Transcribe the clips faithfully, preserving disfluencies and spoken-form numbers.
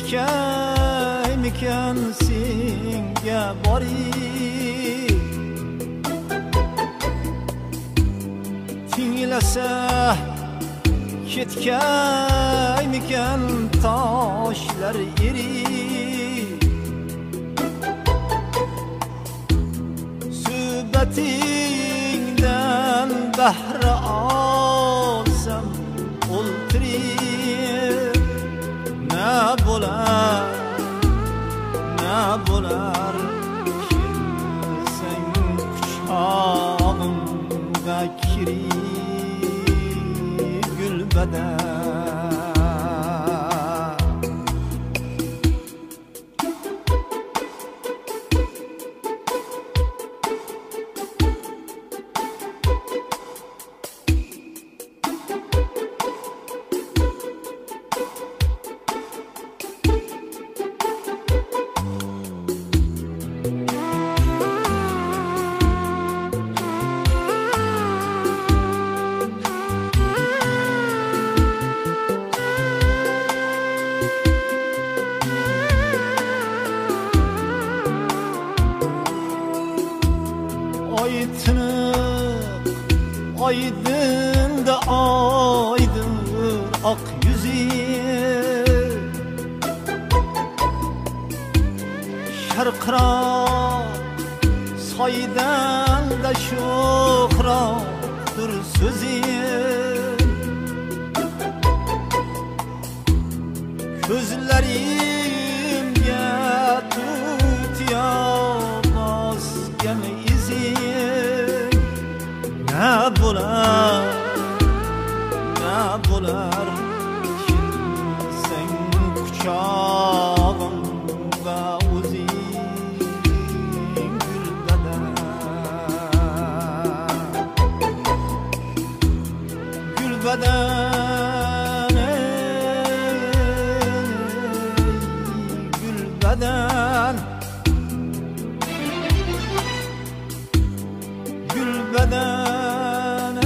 ketkaymikan senga borib tinglasa ketkaymikan toshlar erib suhbatingdan bahra olsam o'ltirib na bo'lar na bo'lar kelsang quchog'imga kirib gulbadar tiniq oydin da oydin oq yuzi sharqiroq soydan da sho'xroqdir so'zi ko'zlarimga tutya bosgan izi na bo'lar na bo'lar kelsang quchog'imga o'zing gulbadar gulbadar gulbadar gulbadar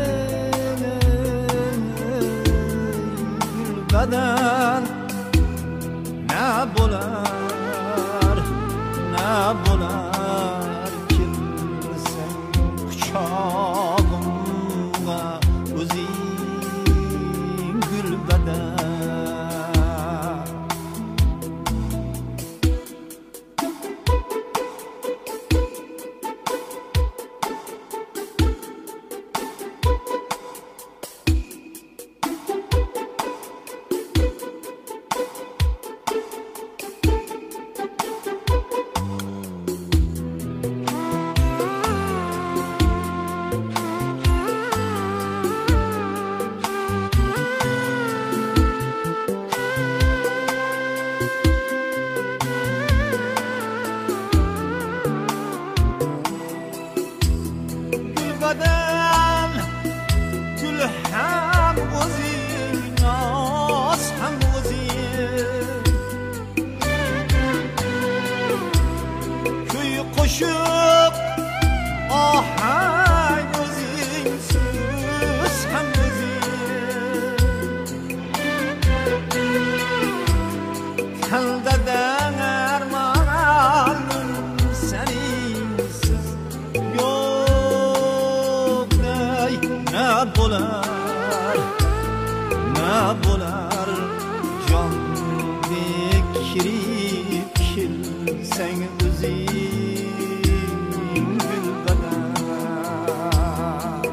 gulbadar na bo'lar na bo'lar kelsang quchog'imga o'zing gulbadar gulbadar gul ham o'zing noz ham o'zing kuy qo'shiq ohang o'zing so'z ham o'zing kaldadan armonim seningsiz yo'q na bo'lar na bo'lar jonga kirib kelsang o'zing gulbadar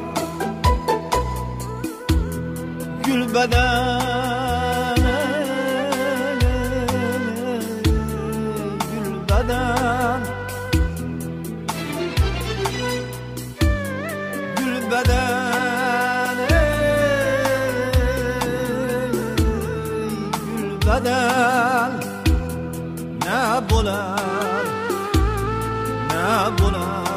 gulbadar gulbadar gulbadar gulbadar na bo'lar na bo'lar